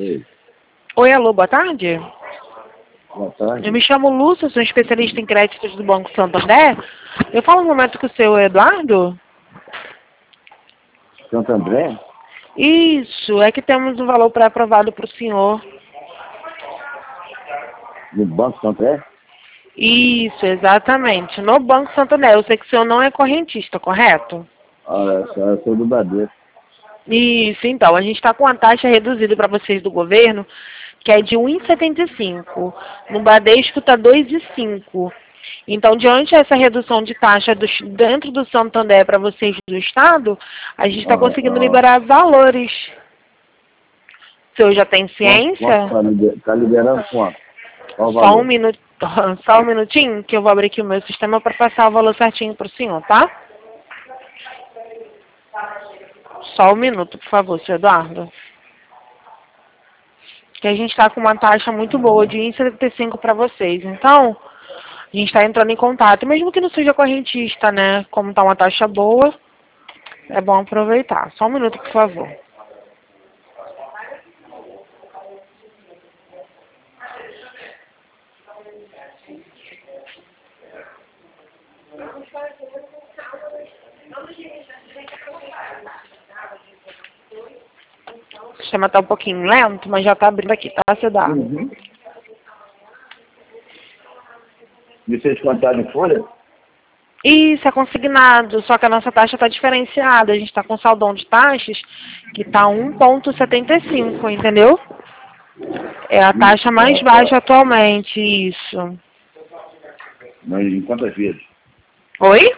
Oi. Oi, alô, boa tarde. Boa tarde. Eu me chamo Lúcia, sou especialista em créditos do Banco Santander. Eu falo um momento com o seu Eduardo? Santo André? Isso, é que temos um valor pré-aprovado para o senhor. No Banco Santander? Isso, exatamente. No Banco Santander. Eu sei que o senhor não é correntista, correto? Olha, eu sou do Bradesco. Isso, então. A gente está com uma taxa reduzida para vocês do governo, que é de 1,75. No Bradesco está 2,5. Então, diante dessa redução de taxa dentro do Santander para vocês do Estado, a gente está conseguindo liberar valores. O senhor já tem ciência? Está liberando quanto? Qual o Só valor? só um minutinho, que eu vou abrir aqui o meu sistema para passar o valor certinho para o senhor, tá? Só um minuto, por favor, senhor Eduardo. Que a gente está com uma taxa muito boa de 1,75 para vocês. Então, a gente está entrando em contato. Mesmo que não seja correntista, né? Como está uma taxa boa, é bom aproveitar. Só um minuto, por favor. O sistema está um pouquinho lento, mas já está abrindo aqui, tá, seu Eduardo? Uhum. E vocês contaram em folha? Isso, é consignado, só que a nossa taxa está diferenciada. A gente está com saldão de taxas que está 1,75, entendeu? É a taxa mais baixa atualmente, isso. Mas em quantas vezes? Oi?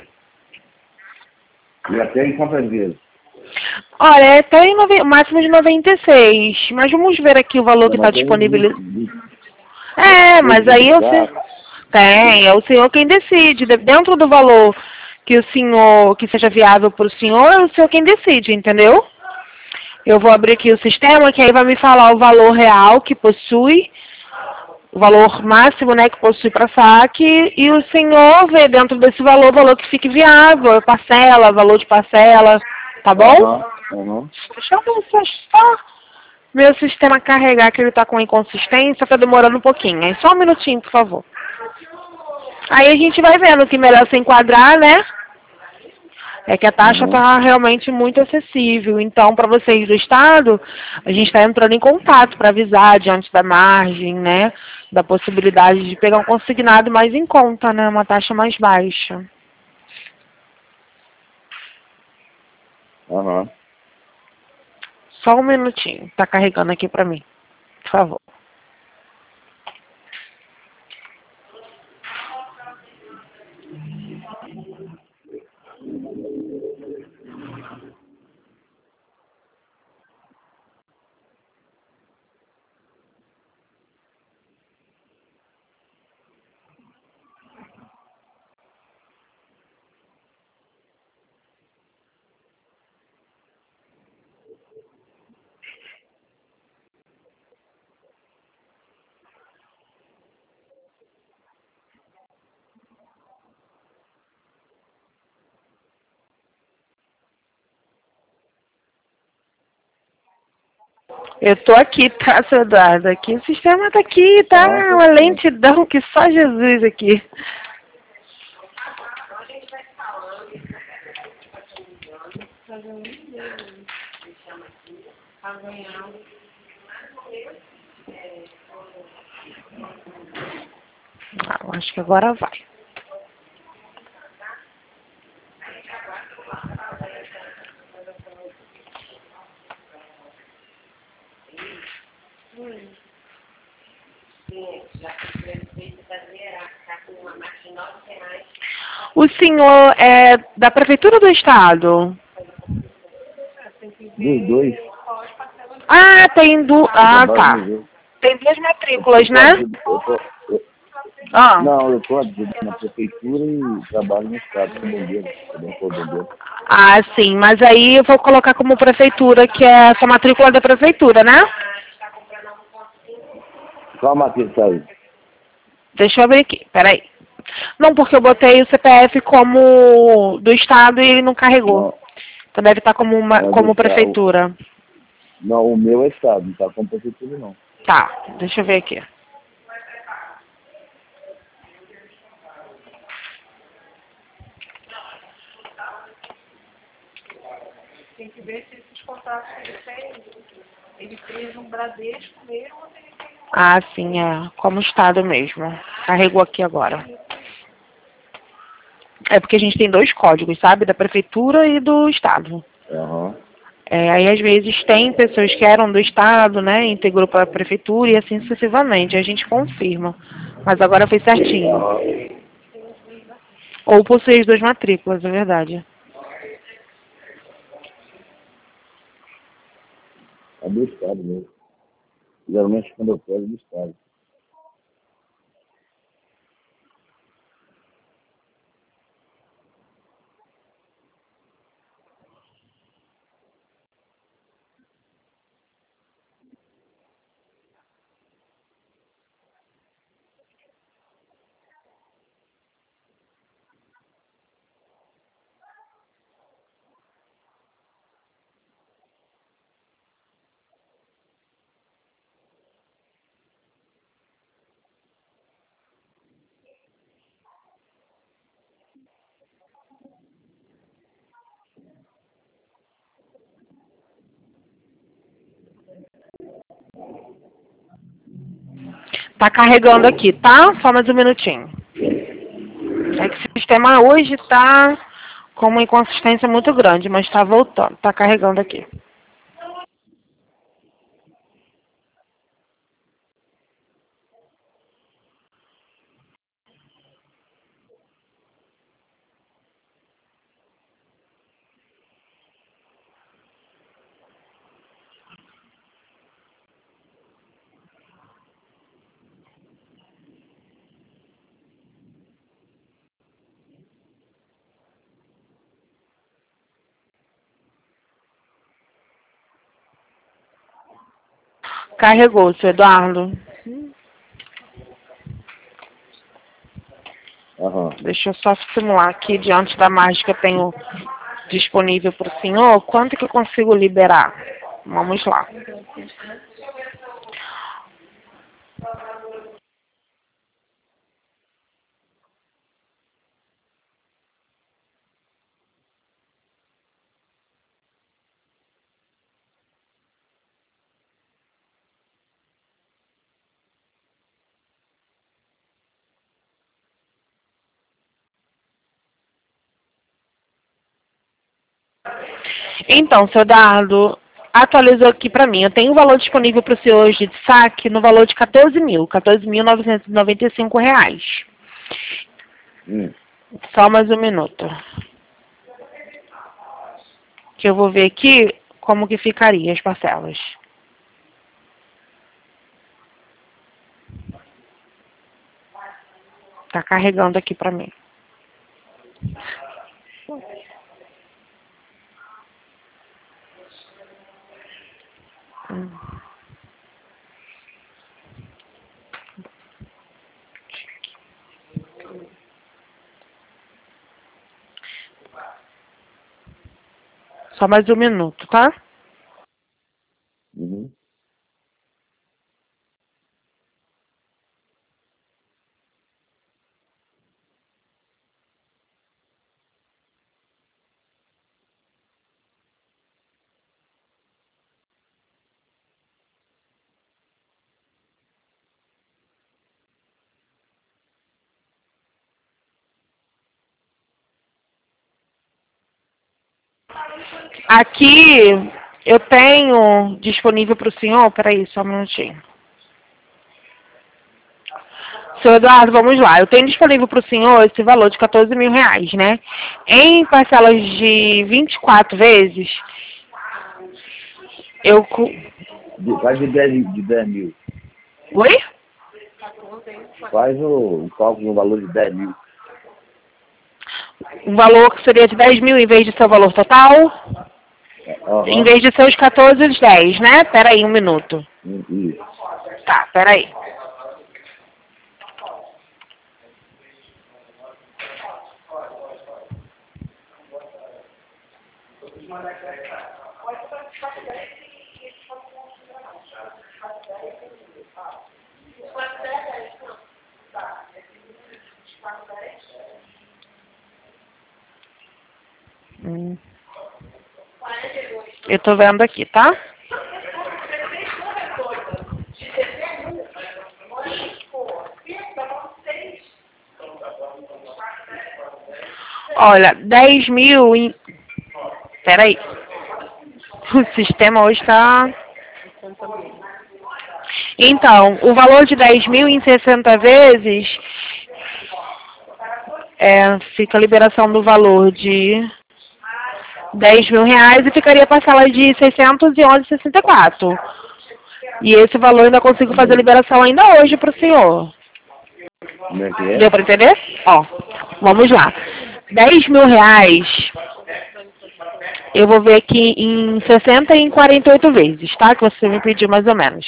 E até em quantas vezes? Olha, é até em máximo de 96, mas vamos ver aqui o valor que está disponível. É, mas aí eu sei. Tem, é o senhor quem decide. Dentro do valor que o senhor, que seja viável para o senhor, é o senhor quem decide, entendeu? Eu vou abrir aqui o sistema, que aí vai me falar o valor real que possui, o valor máximo, né, que possui para saque, e o senhor vê dentro desse valor o valor que fique viável, parcela, valor de parcela, tá bom? Deixa eu ver se é só meu sistema carregar, que ele tá com inconsistência, tá demorando um pouquinho. Aí só um minutinho, por favor. Aí a gente vai vendo que melhor se enquadrar, né? É que a taxa está realmente muito acessível. Então, para vocês do Estado, a gente está entrando em contato para avisar diante da margem, né? Da possibilidade de pegar um consignado mais em conta, né? Uma taxa mais baixa. Só um minutinho. Está carregando aqui para mim. Por favor. Eu tô aqui, tá, seu Eduardo? Aqui, o sistema tá aqui, tá? Uma lentidão que só Jesus aqui. Eu acho que agora vai. O senhor é da Prefeitura ou do Estado? Dos dois. Ah, tem Ah, tá. Tem duas matrículas, né? Não, eu estou na Prefeitura e trabalho no Estado como bombeiro. Ah, sim, mas aí eu vou colocar como Prefeitura, que é essa matrícula da Prefeitura, né? Qual matrícula aí? Deixa eu ver aqui, peraí. Não, porque eu botei o CPF como do Estado e ele não carregou. Então deve estar como Prefeitura. Não, o meu é estado, não tá com prefeitura não. Tá, deixa eu ver aqui. Tem que ver se esses contratos que ele fez no Bradesco mesmo ou se ele fez... Ah, sim, é. Como estado mesmo. Carregou aqui agora. É porque a gente tem dois códigos, sabe? Da prefeitura e do estado. Aham. Aí, às vezes, tem pessoas que eram do estado, né? Integrou para a prefeitura e assim sucessivamente. A gente confirma. Mas agora foi certinho. Ou possui as duas matrículas, é verdade. É do estado mesmo. Geralmente quando eu pego é do estado. Tá carregando aqui, tá? Só mais um minutinho. É que o sistema hoje tá com uma inconsistência muito grande, mas tá voltando. Tá carregando aqui. Carregou, seu Eduardo. Aham. Deixa eu só simular aqui, diante da margem que eu tenho disponível para o senhor, quanto que eu consigo liberar? Vamos lá. Então, seu Eduardo, atualizou aqui para mim. Eu tenho o valor disponível para o senhor hoje de saque no valor de 14.995 reais. Só mais um minuto. Que eu vou ver aqui como que ficaria as parcelas. Tá carregando aqui para mim. Só mais um minuto, tá? Uhum. Aqui eu tenho disponível para o senhor, peraí, só um minutinho. Senhor Eduardo, vamos lá. Eu tenho disponível para o senhor esse valor de 14 mil reais, né? Em parcelas de 24 vezes, eu... Faz de 10 mil. Oi? Faz o cálculo no valor de 10 mil. Um valor que seria de 10 mil em vez de seu valor total? Em Aham. vez de seus 14, os 10, né? Peraí, um minuto. Isso. Tá, peraí. Eu tô vendo aqui, tá? Olha, 10 mil em... Peraí. O sistema hoje tá... Então, o valor de 10 mil em 60 vezes... fica a liberação do valor de 10 mil reais e ficaria parcela de 611,64. E esse valor eu ainda consigo fazer a liberação ainda hoje para o senhor. Como é que é? Deu para entender? Ó, vamos lá. 10 mil reais, eu vou ver aqui em 60 e em 48 vezes, tá? Que você me pediu mais ou menos.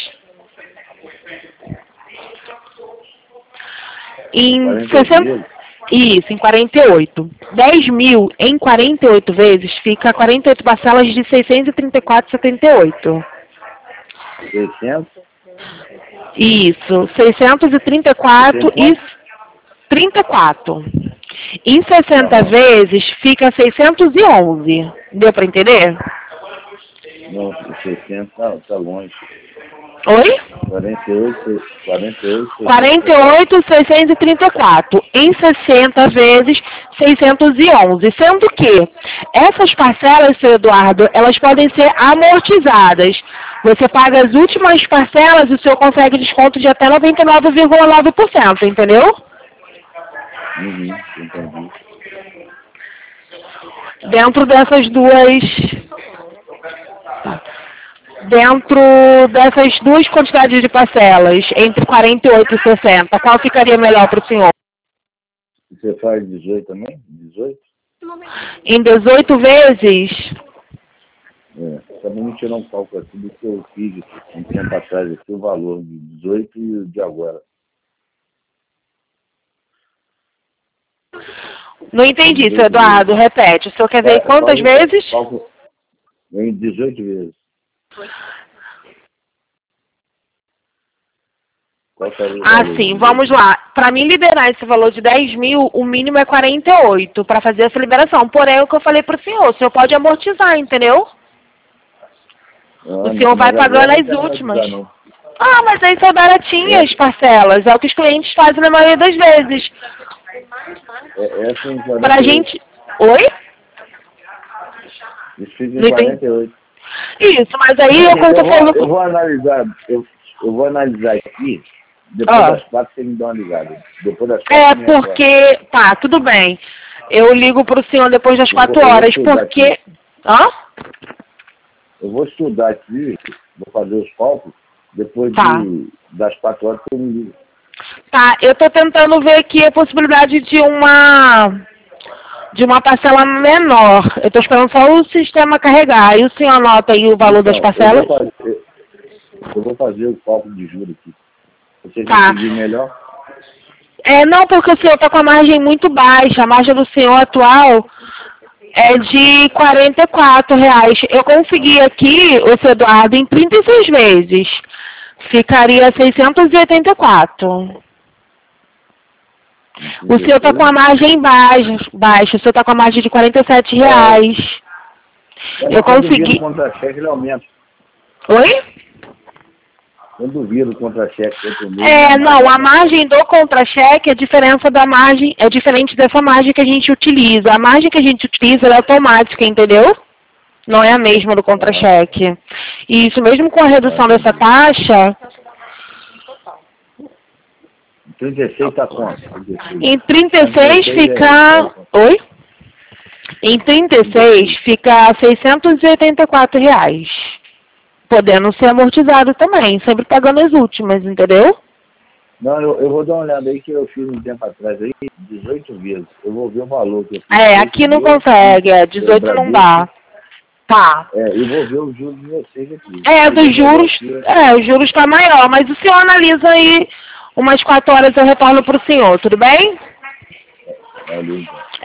Em 60... Isso, em 48. 10 mil em 48 vezes fica 48 parcelas de 634,78. 600? Isso, 634 e 34. Em 60 vezes fica 611. Deu para entender? Não, 600 não, tá longe. Oi? 48, 634. Em 60 vezes 611. Sendo que essas parcelas, seu Eduardo, elas podem ser amortizadas. Você paga as últimas parcelas e o senhor consegue desconto de até 99,9%, entendeu? Entendi. Dentro dessas duas quantidades de parcelas, entre 48 e 60, qual ficaria melhor para o senhor? Você faz 18 também? 18? Em 18 vezes? Também me tirou um cálculo aqui do que eu fiz um tempo atrás, aqui, o valor de 18 e o de agora. Não entendi, seu Eduardo, repete. O senhor quer ver quantas vezes? Em 18 vezes. Sim, vamos lá. Para mim liberar esse valor de 10 mil, o mínimo é 48 para fazer essa liberação. Porém, é o que eu falei para o senhor pode amortizar, entendeu? O senhor vai pagando as últimas. Mas aí são baratinhas as parcelas. É o que os clientes fazem na maioria das vezes. Pra gente... Oi? Isso fica em 48. Isso, mas aí eu vou analisar. Eu vou analisar aqui. Depois das 4 você me dá uma ligada. Depois das 4, porque... Tá, tudo bem. Eu ligo pro senhor depois das 4 horas, porque... Eu vou estudar aqui, vou fazer os cálculos, depois das 4 horas eu me ligo. Tá, eu tô tentando ver aqui a possibilidade de uma parcela menor. Eu tô esperando só o sistema carregar. Aí o senhor anota aí o valor das parcelas? Eu vou fazer o cálculo de juros aqui. Você decidir melhor? Não, porque o senhor tá com a margem muito baixa. A margem do senhor atual é de R$44. Eu consegui aqui, o seu Eduardo, em 36 vezes. Ficaria 684. O senhor está com a margem baixa. O senhor está com a margem de R$47. Eu consegui... Contra-cheque ele aumenta. Oi? Eu duvido o contra-cheque. Não, a margem do contra-cheque, a diferença da margem é diferente dessa margem que a gente utiliza. A margem que a gente utiliza ela é automática, entendeu? Não é a mesma do contra-cheque. E isso mesmo com a redução dessa taxa... 36 está quanto? Em 36 fica... Oi? Em 36 fica R$684. Podendo ser amortizado também, sempre pagando as últimas, entendeu? Não, eu vou dar uma olhada aí que eu fiz um tempo atrás aí, 18 vezes. Eu vou ver o valor que eu fiz. Aqui não consegue, 18 não dá. Tá. Eu vou ver os juros de vocês aqui. Dos juros, os juros tá maior, mas o senhor analisa aí, umas 4 horas eu retorno pro senhor, tudo bem? Valeu, então.